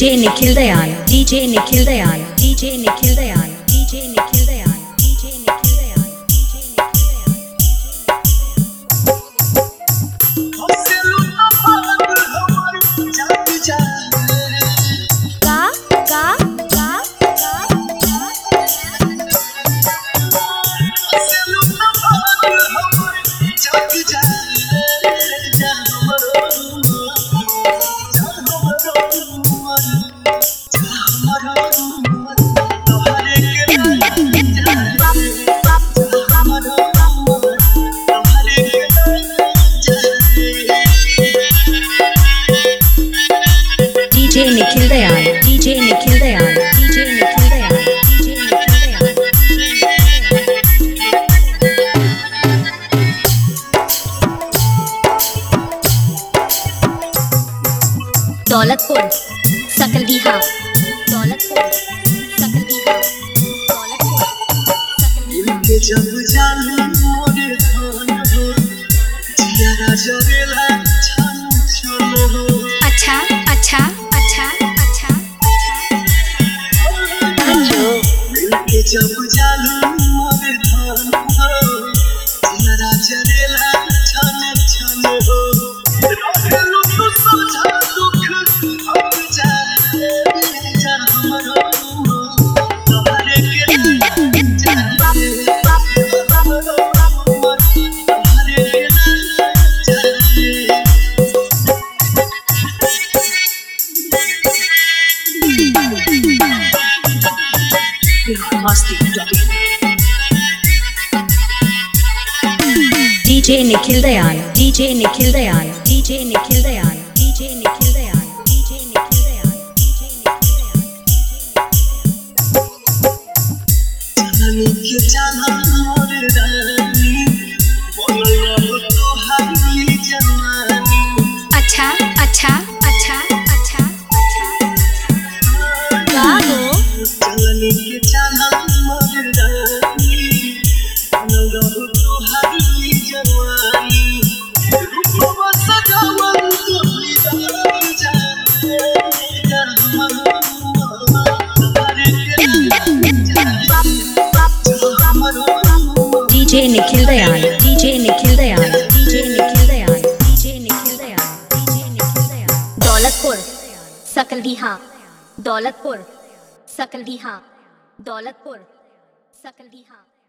DJ Nikhil Dayal, DJ Nikhil Dayal, DJ Nikhil Dayal, DJ Nikhil Dayal, DJ Nikhil Dayal, DJ DJ Nikhil Dayal, DJ Nikhil Dayal, DJ Nikhil Dayal, DJ Nikhil Dayal. Daulatpur सकल बिहार, दौलतपुर सकल बिहार, दौलतपुर सकल बिहार। जब जालू मोरे खान हो जिया राजा रेला छन छन हो। अच्छा अच्छा अच्छा अच्छा मिलके जब जालू मोरे खान हो जिया राजा रेला छन छन हो। रोलू तो समझा दुख अब जाए जा हमरो तुम्हारे के DJ Nikhil Dayal, DJ Nikhil Dayal, DJ Nikhil Dayal, DJ Nikhil Dayal, DJ Nikhil Dayal, DJ Nikhil Dayal. जानी के जाना मोरे रानी बोलना हो तो हारी जवानी। अच्छा अच्छा अच्छा अच्छा अच्छा गाओ जानी के जाना मोरे रानी बोलना हो तो हारी जवानी। रूपवा सजावन तो दीदार जाने जा हमरो तुम्हारे के DJ Nikhil Dayal, DJ Nikhil Dayal, DJ Nikhil Dayal, DJ Nikhil Dayal, DJ Nikhil Dayal. Daulatpur सकल बिहार, दौलतपुर सकल बिहार, दौलतपुर सकल बिहार।